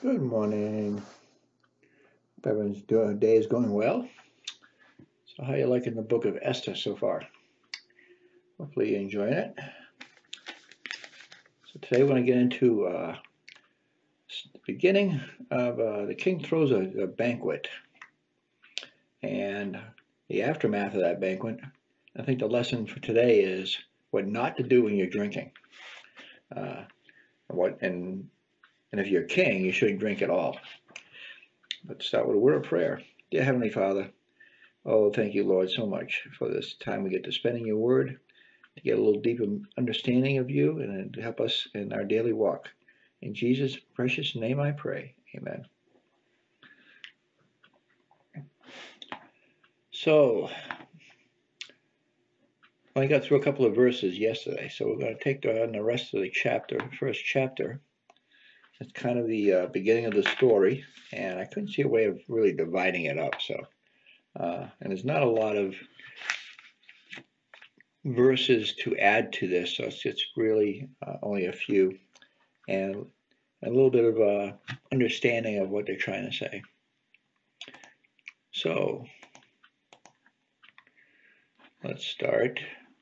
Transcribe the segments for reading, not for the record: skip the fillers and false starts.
Good morning. Hope everyone's day is going well. So how are you liking the book of Esther so far? Hopefully you're enjoying it. So today we're going to get into the beginning of the king throws a banquet and the aftermath of that banquet. I think the lesson for today is what not to do when you're drinking. And if you're a king, you shouldn't drink at all. Let's start with a word of prayer. Dear Heavenly Father, oh, thank you, Lord, so much for this time we get to spend in your word, to get a little deeper understanding of you and to help us in our daily walk. In Jesus' precious name I pray. Amen. So, I got through a couple of verses yesterday, so we're going to take on the rest of the chapter, first chapter. It's kind of the beginning of the story, and I couldn't see a way of really dividing it up. So, and there's not a lot of verses to add to this, so it's really only a few, and a little bit of understanding of what they're trying to say. So, let's start.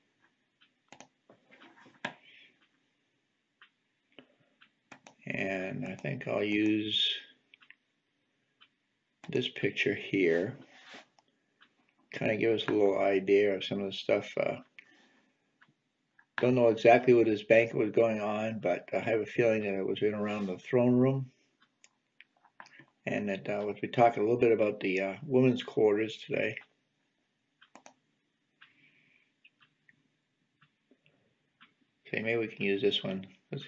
And I think I'll use this picture here. Kind of give us a little idea of some of the stuff. Don't know exactly what this banquet was going on, but I have a feeling that it was in around the throne room. And that we'll be talking a little bit about the women's quarters today. Okay, maybe we can use this one.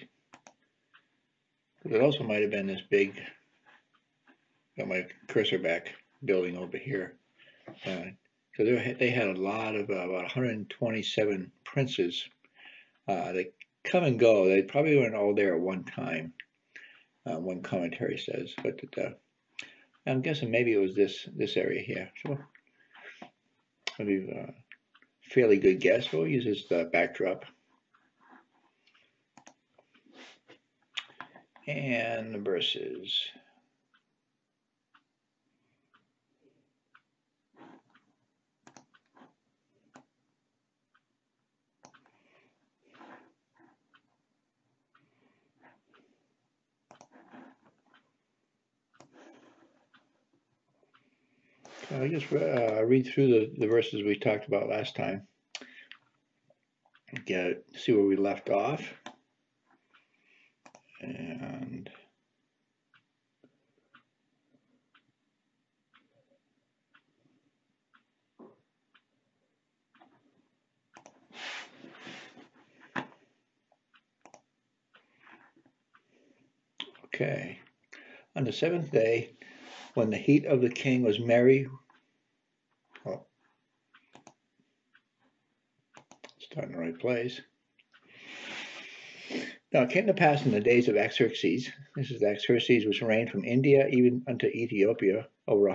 It also might have been this big, got my cursor back, building over here. So they had a lot of about 127 princes. They come and go. They probably weren't all there at one time. One commentary says, but I'm guessing maybe it was this area here. So maybe a fairly good guess. We'll use this backdrop. And the verses. I'll just read through the verses we talked about last time. See where we left off. And okay. On the seventh day, when the heat of the king was merry, start in the right place. Now it came to pass in the days of Xerxes, this is Xerxes, which reigned from India even unto Ethiopia, over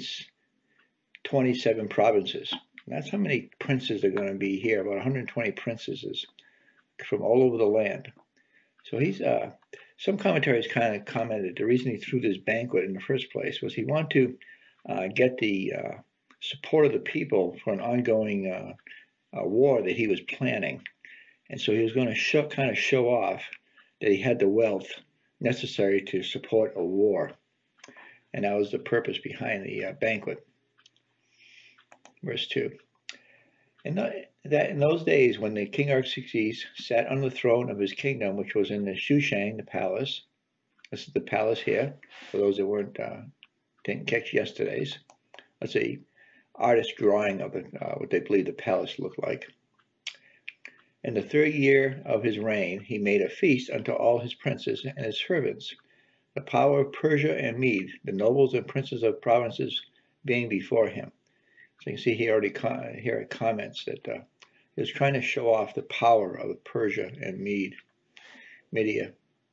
127 provinces. And that's how many princes are going to be here, about 120 princesses from all over the land. So he's, some commentaries kind of commented the reason he threw this banquet in the first place was he wanted to get the support of the people for an ongoing war that he was planning. And so he was going to kind of show off that he had the wealth necessary to support a war. And that was the purpose behind the banquet. Verse 2. And that in those days when the king Xerxes sat on the throne of his kingdom, which was in the Shushan, the palace. This is the palace here, for those that didn't catch yesterday's. That's a artist drawing of what they believe the palace looked like. In the 3rd year of his reign, he made a feast unto all his princes and his servants, the power of Persia and Mede, the nobles and princes of provinces being before him. So you can see he already here it comments that he was trying to show off the power of Persia and Media.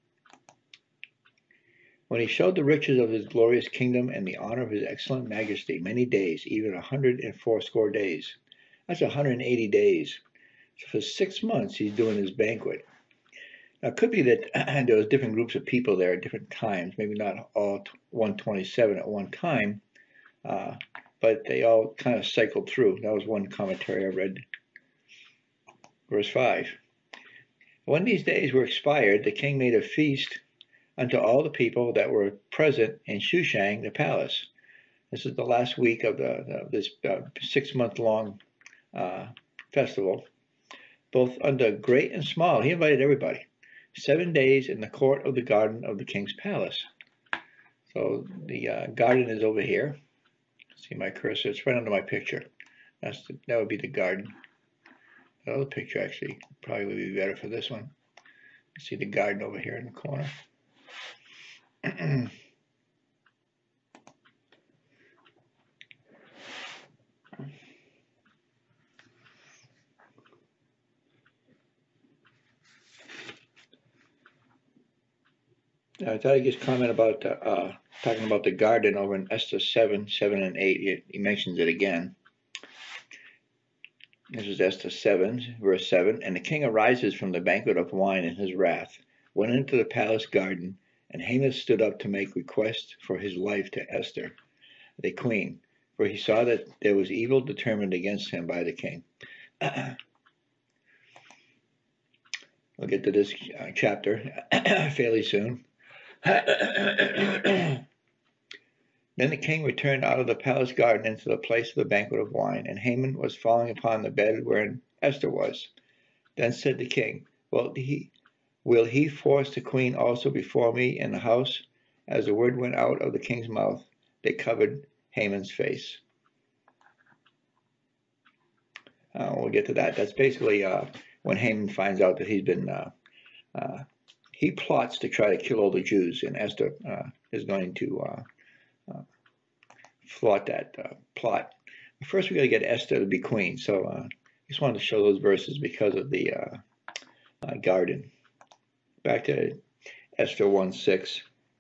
When he showed the riches of his glorious kingdom and the honor of his excellent majesty many days, even 180 days. That's 180 days. So for 6 months he's doing his banquet. Now, it could be that there was different groups of people there at different times, maybe not all 127 at one time, but they all kind of cycled through. That was one commentary I read. Verse 5. When these days were expired, the king made a feast unto all the people that were present in Shushan the palace. This is the last week of this 6-month-long festival, both unto great and small. He invited everybody. 7 days in the court of the garden of the king's palace. So the garden is over here. See my cursor? It's right under my picture. That would be the garden. The other picture actually probably would be better for this one. See the garden over here in the corner. I thought I'd just comment about talking about the garden over in Esther 7, 7 and 8. He mentions it again. This is Esther 7, verse 7. And the king arises from the banquet of wine in his wrath, went into the palace garden, and Haman stood up to make request for his life to Esther, the queen, for he saw that there was evil determined against him by the king. We'll get to this chapter fairly soon. Then the king returned out of the palace garden into the place of the banquet of wine, and Haman was falling upon the bed wherein Esther was. Then said the king, Will he force the queen also before me in the house? As the word went out of the king's mouth, they covered Haman's face. We'll get to that. That's basically when Haman finds out that he's been he plots to try to kill all the Jews, and Esther is going to thwart that plot. First, we got to get Esther to be queen. So I just wanted to show those verses because of the garden. Back to Esther 1:6.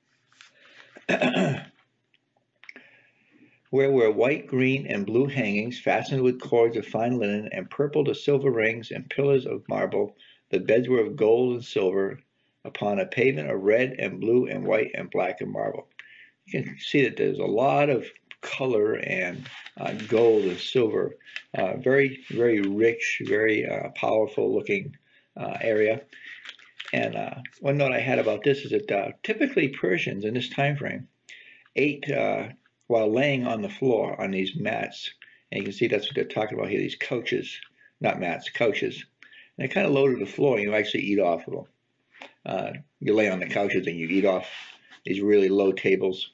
Where were white, green, and blue hangings fastened with cords of fine linen, and purple to silver rings, and pillars of marble. The beds were of gold and silver, upon a pavement of red and blue and white and black and marble. You can see that there's a lot of color and gold and silver. Very, very rich, very powerful looking area. And one note I had about this is that typically Persians in this time frame ate while laying on the floor on these mats. And you can see that's what they're talking about here, these couches, not mats, couches. And they kind of loaded the floor, and you actually eat off of them. You lay on the couches and you eat off these really low tables.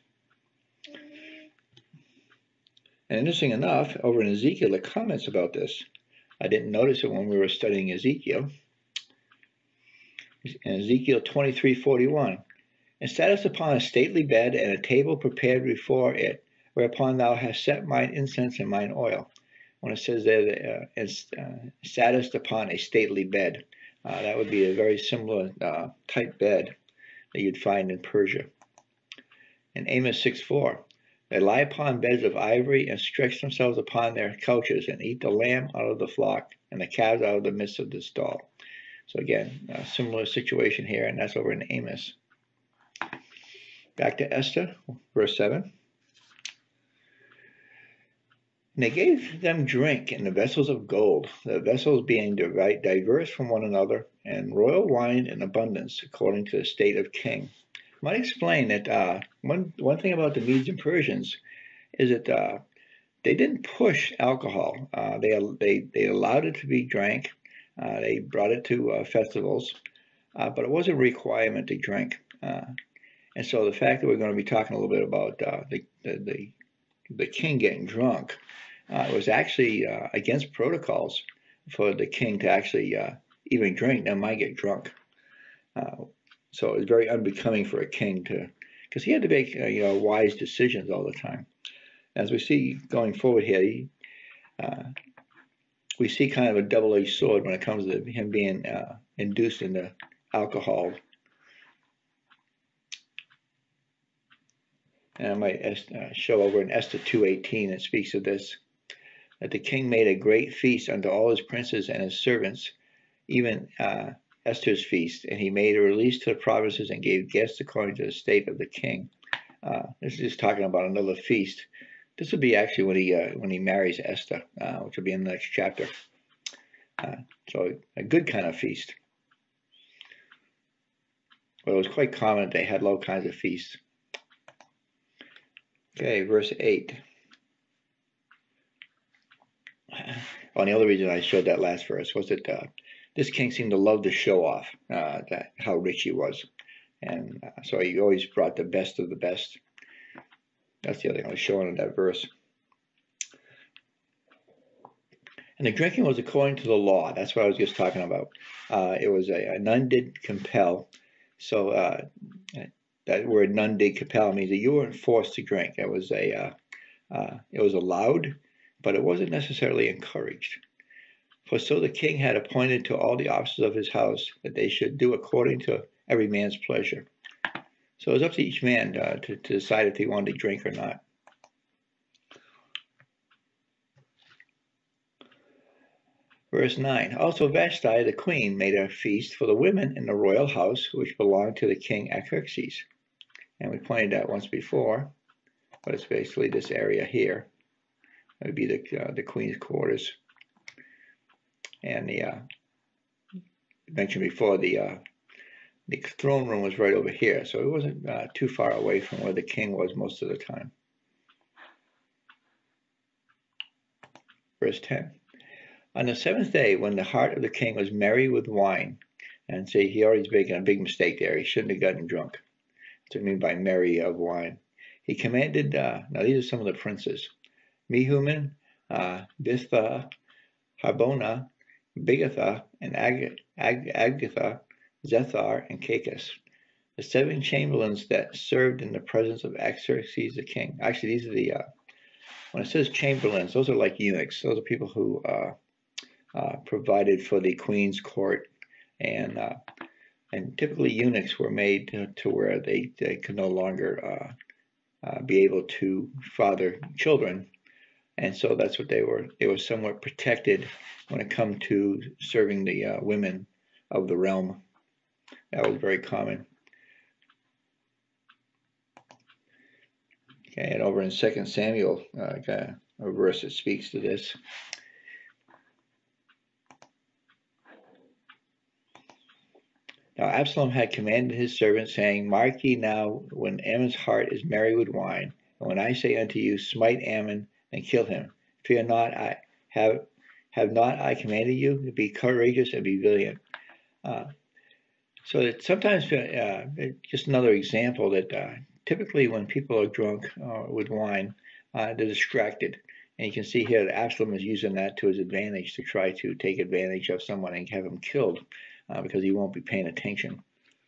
And interesting enough, over in Ezekiel, it comments about this. I didn't notice it when we were studying Ezekiel. In Ezekiel 23:41, and sattest upon a stately bed, and a table prepared before it, whereupon thou hast set mine incense and mine oil. When it says there, sattest upon a stately bed, that would be a very similar type bed that you'd find in Persia. In Amos 6:4, they lie upon beds of ivory and stretch themselves upon their couches and eat the lamb out of the flock and the calves out of the midst of the stall. So again, a similar situation here, and that's over in Amos. Back to Esther, verse 7. And they gave them drink in the vessels of gold, the vessels being diverse from one another, and royal wine in abundance, according to the state of king. I might explain that one thing about the Medes and Persians is that they didn't push alcohol. They allowed it to be drank. They brought it to festivals, but it wasn't a requirement to drink. And so the fact that we're going to be talking a little bit about the king getting drunk was actually against protocols for the king to actually even drink. Now, might get drunk. So it was very unbecoming for a king because he had to make wise decisions all the time. As we see going forward here, we see kind of a double-edged sword when it comes to him being induced into alcohol. And I might show over in Esther 2:18, it speaks of this, that the king made a great feast unto all his princes and his servants, even Esther's feast, and he made a release to the provinces and gave gifts according to the state of the king. This is just talking about another feast. This will be actually when he marries Esther, which will be in the next chapter. So a good kind of feast. Well, it was quite common that they had all kinds of feasts. Okay, verse 8. Well, the other reason I showed that last verse was that this king seemed to love to show off how rich he was. And so he always brought the best of the best. That's the other thing I was showing in that verse. And the drinking was according to the law. That's what I was just talking about. It was none did compel. So that word none did compel means that you weren't forced to drink. It was allowed, but it wasn't necessarily encouraged. For so the king had appointed to all the officers of his house that they should do according to every man's pleasure. So it was up to each man to decide if he wanted to drink or not. Verse 9. Also Vashti the queen made a feast for the women in the royal house which belonged to the king Artaxerxes. And we pointed out once before, but it's basically this area here. It would be the queen's quarters. And the mentioned before, the throne room was right over here, so it wasn't too far away from where the king was most of the time. Verse 10. On the seventh day, when the heart of the king was merry with wine, and see, he already making a big mistake there. He shouldn't have gotten drunk. That's what I mean by merry of wine. He commanded, now these are some of the princes, Mehuman, Bitha, Harbona, Bigatha, and Agatha, Zethar, and Cacus, the 7 chamberlains that served in the presence of Artaxerxes the king. Actually, these are when it says chamberlains, those are like eunuchs. Those are people who provided for the queen's court, and typically eunuchs were made to where they could no longer be able to father children, and so that's what they were. They were somewhat protected when it come to serving the women of the realm. That was very common. Okay, and over in 2 Samuel, a verse that speaks to this. Now Absalom had commanded his servants, saying, Mark ye now, when Ammon's heart is merry with wine, and when I say unto you, smite Ammon and kill him, fear not, I have not I commanded you to be courageous and be valiant. So that sometimes, just another example that typically when people are drunk with wine, they're distracted. And you can see here that Absalom is using that to his advantage to try to take advantage of someone and have him killed because he won't be paying attention.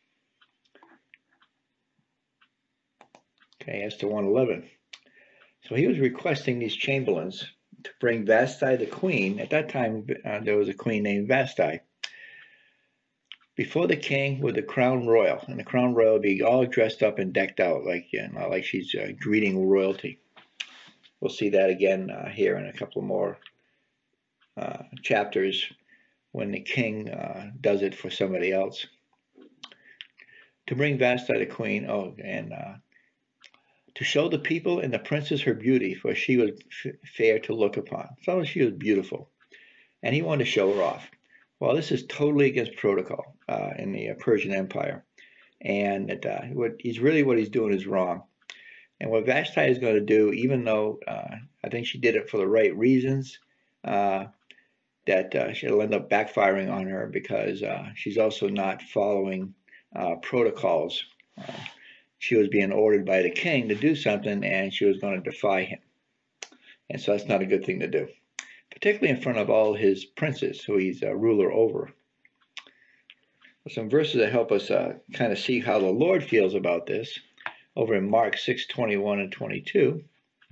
Okay, as to 111. So he was requesting these chamberlains to bring Vashti the queen. At that time, there was a queen named Vashti. Before the king with the crown royal, and the crown royal would be all dressed up and decked out like she's greeting royalty. We'll see that again here in a couple more chapters when the king does it for somebody else. To bring Vashti the queen, and to show the people and the princess her beauty, for she was fair to look upon. So she was beautiful, and he wanted to show her off. Well, this is totally against protocol in the Persian Empire, and what he's doing is wrong. And what Vashti is going to do, even though I think she did it for the right reasons, that she'll end up backfiring on her because she's also not following protocols. She was being ordered by the king to do something, and she was going to defy him. And so that's not a good thing to do, particularly in front of all his princes who he's a ruler over. Some verses that help us kind of see how the Lord feels about this. Over in Mark 6:21 and 22.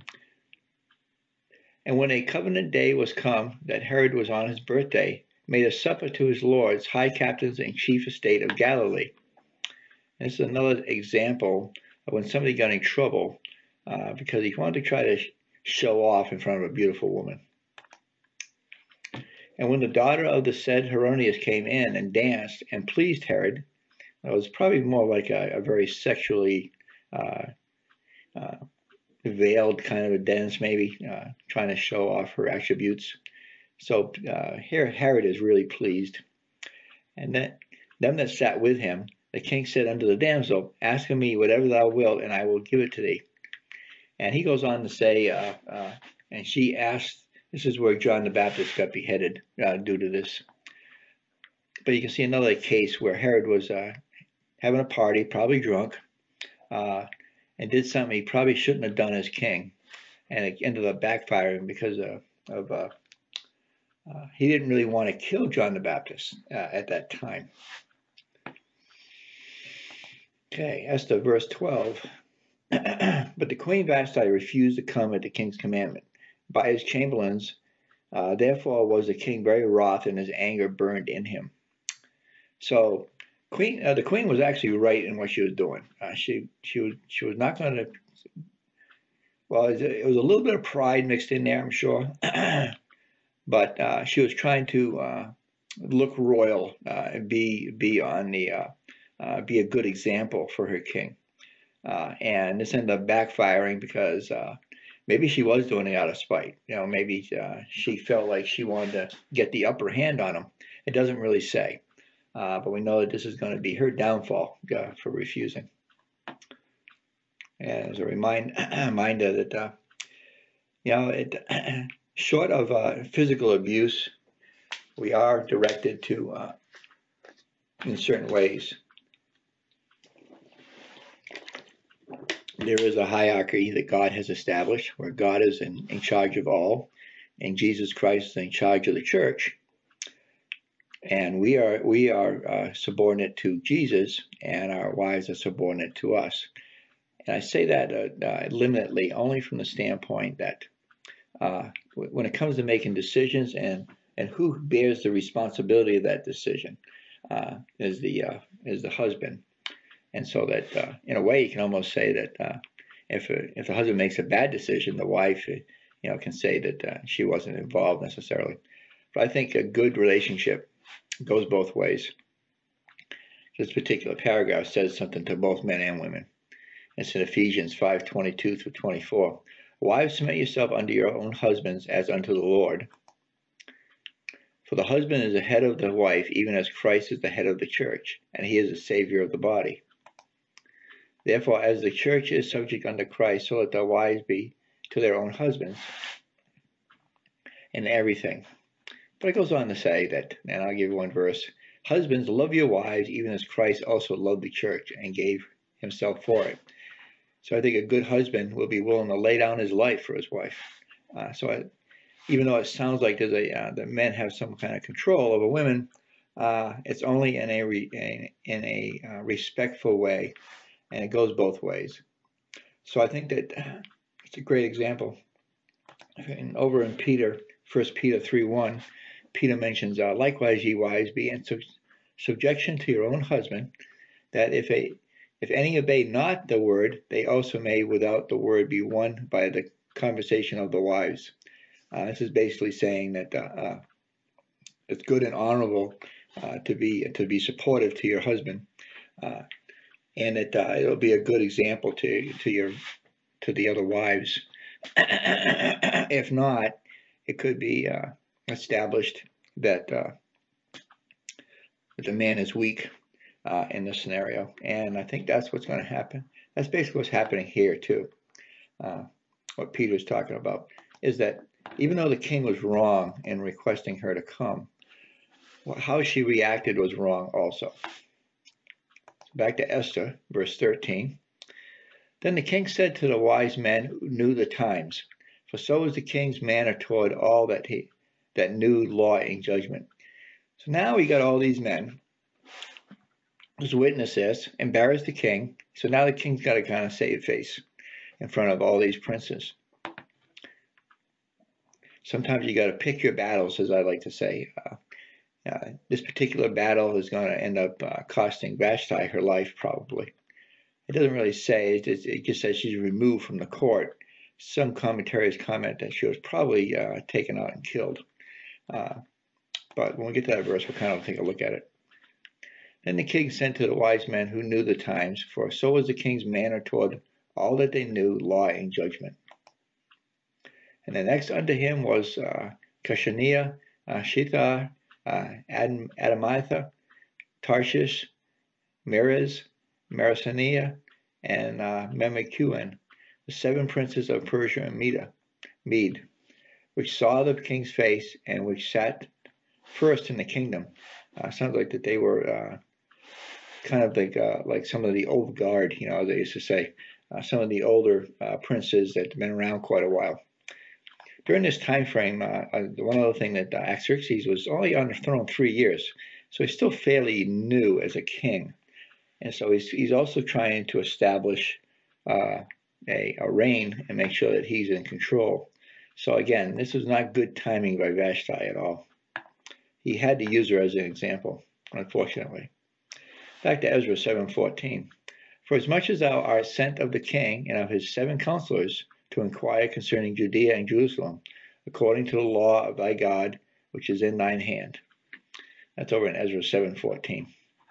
And when a covenant day was come, that Herod was on his birthday, made a supper to his lords, high captains, and chief estate of Galilee. And this is another example of when somebody got in trouble because he wanted to try to show off in front of a beautiful woman. And when the daughter of the said Herodias came in and danced and pleased Herod, it was probably more like a very sexually uh, uh, veiled kind of a dance, maybe trying to show off her attributes. So here Herod is really pleased. And then them that sat with him, the king said unto the damsel, Ask of me whatever thou wilt, and I will give it to thee. And he goes on to say, and she asked, this is where John the Baptist got beheaded due to this. But you can see another case where Herod was having a party, probably drunk, and did something he probably shouldn't have done as king. And it ended up backfiring because he didn't really want to kill John the Baptist at that time. Okay, Esther verse 12. But the queen Vashti refused to come at the king's commandment by his chamberlains. Therefore was the king very wroth, and his anger burned in him. So the queen was actually right in what she was doing. She was not going to. Well, it was a little bit of pride mixed in there, I'm sure, but she was trying to look royal and be on the be a good example for her king. And this ended up backfiring because maybe she was doing it out of spite. Maybe she felt like she wanted to get the upper hand on him. It doesn't really say. But we know that this is going to be her downfall for refusing. And as a reminder that, short of physical abuse, we are directed to, in certain ways, there is a hierarchy that God has established where God is in charge of all, and Jesus Christ is in charge of the church. And we are subordinate to Jesus, and our wives are subordinate to us. And I say that limitedly only from the standpoint that when it comes to making decisions and who bears the responsibility of that decision is the husband. And so that in a way you can almost say that if the husband makes a bad decision, the wife can say that she wasn't involved necessarily. But I think a good relationship goes both ways. This particular paragraph says something to both men and women. It's in Ephesians 5:22 through 24. Wives, submit yourself unto your own husbands as unto the Lord. For the husband is the head of the wife, even as Christ is the head of the church, and he is the Savior of the body. Therefore, as the church is subject unto Christ, so let the wives be to their own husbands in everything. But it goes on to say that, and I'll give you one verse, husbands, love your wives, even as Christ also loved the church and gave himself for it. So I think a good husband will be willing to lay down his life for his wife. Even though it sounds like the men have some kind of control over women, it's only in a respectful way, and it goes both ways. So I think that it's a great example. And over in 1 Peter 3:1, Peter mentions, likewise, ye wives, be in subjection to your own husband, that if any obey not the word, they also may without the word be won by the conversation of the wives. This is basically saying that it's good and honorable to be supportive to your husband, and that it'll be a good example to the other wives. If not, it could be established that the man is weak in this scenario, and I think that's what's going to happen. That's basically what's happening here too. What Peter's talking about is that even though the king was wrong in requesting her to come, how she reacted was wrong also. Back to Esther, verse 13. Then the king said to the wise men who knew the times, for so is the king's manner toward all that knew law and judgment. So now we got all these men whose witness this, embarrassed the king. So now the king's got to kind of save face in front of all these princes. Sometimes you got to pick your battles, as I like to say. This particular battle is going to end up costing Vashti her life, probably. It doesn't really say. It just says she's removed from the court. Some commentaries comment that she was probably taken out and killed. But when we get to that verse, we'll kind of take a look at it. Then the king sent to the wise men who knew the times, for so was the king's manner toward all that they knew, law and judgment. And the next unto him was Cashaniah, Shethar, Adamitha, Tarshish, Meres, Marisaniah, and Memucan, the 7 princes of Persia and Mede, which saw the king's face and which sat first in the kingdom. Sounds like that they were kind of like some of the old guard, as they used to say, some of the older princes that have been around quite a while. During this time frame, one other thing that Artaxerxes was only on the throne 3 years, so he's still fairly new as a king, and so he's also trying to establish a reign and make sure that he's in control. So again, this was not good timing by Vashti at all. He had to use her as an example, unfortunately. Back to Ezra 7:14. For as much as thou art sent of the king and of his 7 counselors to inquire concerning Judea and Jerusalem, according to the law of thy God, which is in thine hand. That's over in Ezra 7:14.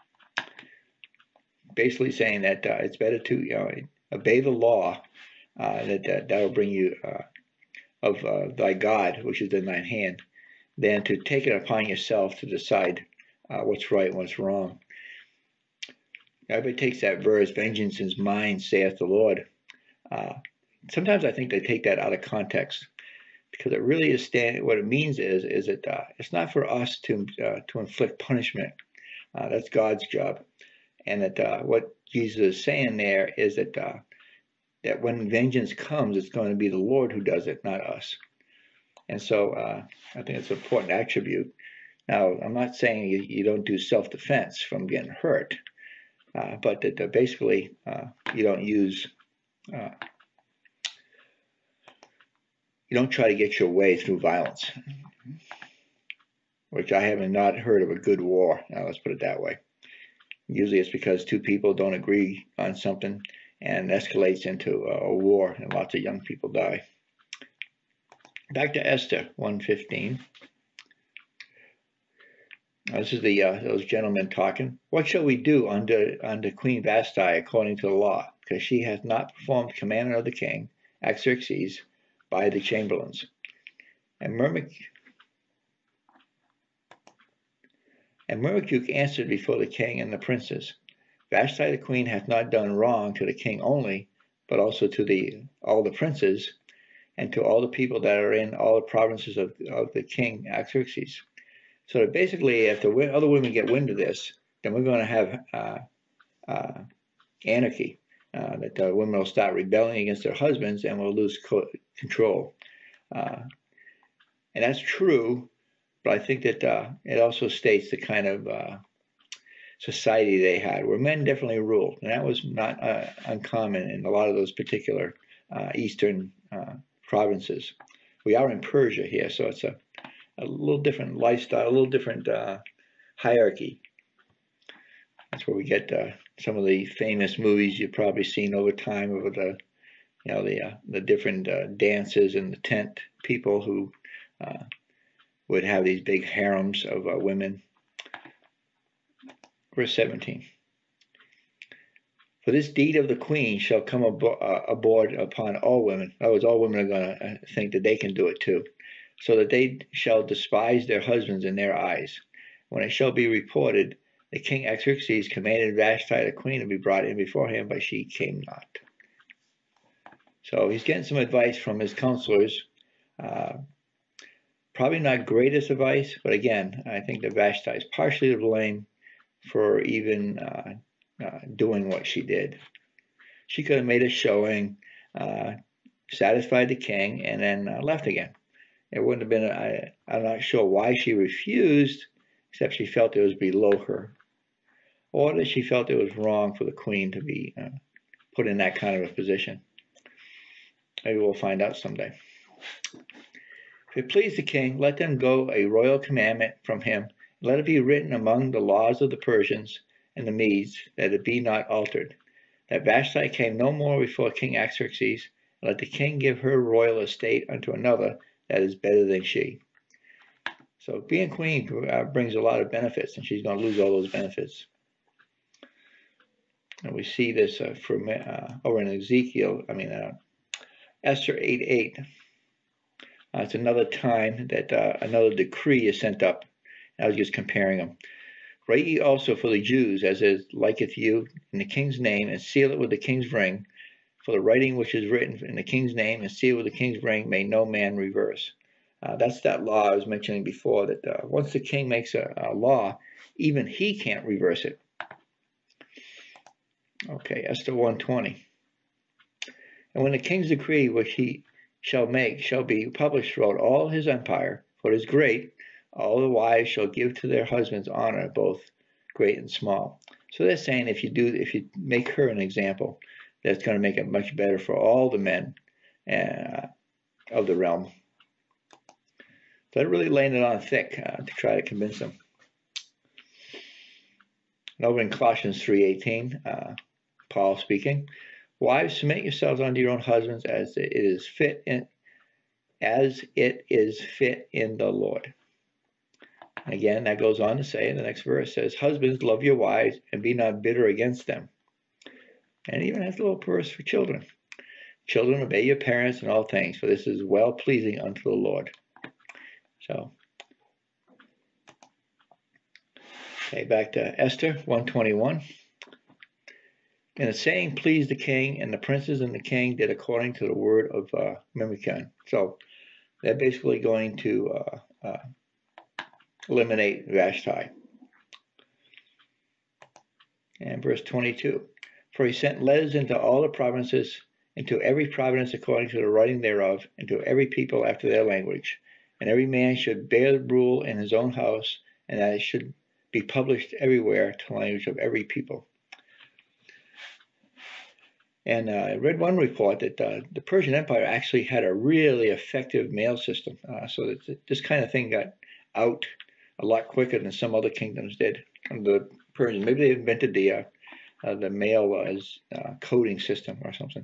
Basically saying that it's better to obey the law that will bring you of thy God, which is in thine hand, than to take it upon yourself to decide what's right and what's wrong. Everybody takes that verse, vengeance is mine, saith the Lord. Sometimes I think they take that out of context, because it really is what it means is that it's not for us to inflict punishment. That's God's job. And that what Jesus is saying there is that when vengeance comes, it's going to be the Lord who does it, not us. And so I think it's an important attribute. Now, I'm not saying you don't do self-defense from getting hurt, but that basically you don't use, you don't try to get your way through violence, which I have not heard of a good war. Now, let's put it that way. Usually it's because 2 people don't agree on something and escalates into a war, and lots of young people die. Back to Esther 1:15. This is those gentlemen talking. What shall we do unto Queen Vashti according to the law? Because she hath not performed the commandment of the king, Artaxerxes, by the chamberlains. And Memucan answered before the king and the princes, Vashti the queen hath not done wrong to the king only, but also to all the princes, and to all the people that are in all the provinces of the king Artaxerxes. So basically, if the other women get wind of this, then we're going to have anarchy. That the women will start rebelling against their husbands, and we'll lose control. And that's true, but I think that it also states the kind of society they had, where men definitely ruled, and that was not uncommon in a lot of those particular eastern provinces. We are in Persia here, so it's a little different lifestyle, a little different hierarchy. That's where we get some of the famous movies you've probably seen over time, over the different dances and the tent people who would have these big harems of women. Verse 17. For this deed of the queen shall come aboard upon all women. In other words, all women are going to think that they can do it too, so that they shall despise their husbands in their eyes. When it shall be reported, the king Artaxerxes commanded Vashti the queen to be brought in before him, but she came not. So he's getting some advice from his counselors. Probably not greatest advice, but again, I think that Vashti is partially to blame for even doing what she did. She could have made a showing, satisfied the king, and then left again. It wouldn't have been, I'm not sure why she refused, except she felt it was below her, or that she felt it was wrong for the queen to be put in that kind of a position. Maybe we'll find out someday. If it please the king, let them go a royal commandment from him. Let it be written among the laws of the Persians and the Medes, that it be not altered, that Vashti came no more before King Artaxerxes, and let the king give her royal estate unto another that is better than she. So being queen brings a lot of benefits, and she's going to lose all those benefits. And we see this from over in Ezekiel. Esther 8:8. It's another time that another decree is sent up. I was just comparing them. Write ye also for the Jews, as it liketh you, in the king's name, and seal it with the king's ring. For the writing which is written in the king's name and sealed with the king's ring may no man reverse. That's that law I was mentioning before, that once the king makes a law, even he can't reverse it. Okay, Esther 1:20. And when the king's decree which he shall make shall be published throughout all his empire, for it is great, all the wives shall give to their husbands honor, both great and small. So they're saying if you make her an example, that's going to make it much better for all the men of the realm. So they're really laying it on thick to try to convince them. And over in Colossians 3:18, Paul speaking, wives, submit yourselves unto your own husbands as it is fit in the Lord. And again, that goes on to say in the next verse, says, husbands, love your wives and be not bitter against them. And it even has a little verse for children. Children, obey your parents in all things, for this is well pleasing unto the Lord. So, okay, back to Esther 1:21. And the saying pleased the king, and the princes and the king did according to the word of Memucan. So they're basically going to eliminate Vashti. And verse 22. For he sent letters into all the provinces, into every province according to the writing thereof, and to every people after their language. And every man should bear the rule in his own house, and that it should be published everywhere to the language of every people. And I read one report that the Persian Empire actually had a really effective mail system, so that this kind of thing got out a lot quicker than some other kingdoms did. And the Persians, maybe they invented the mail as coding system or something.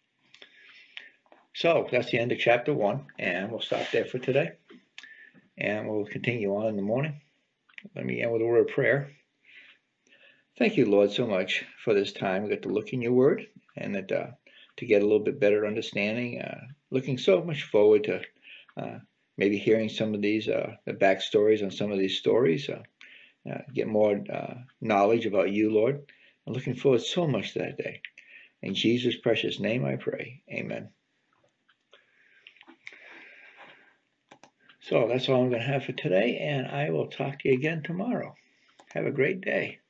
So that's the end of chapter 1, and we'll stop there for today, and we'll continue on in the morning. Let me end with a word of prayer. Thank you, Lord, so much for this time. We got to look in your word, and that to get a little bit better understanding. Looking so much forward to maybe hearing some of these, the backstories on some of these stories, get more knowledge about you, Lord. I'm looking forward so much to that day. In Jesus' precious name I pray. Amen. So that's all I'm going to have for today, and I will talk to you again tomorrow. Have a great day.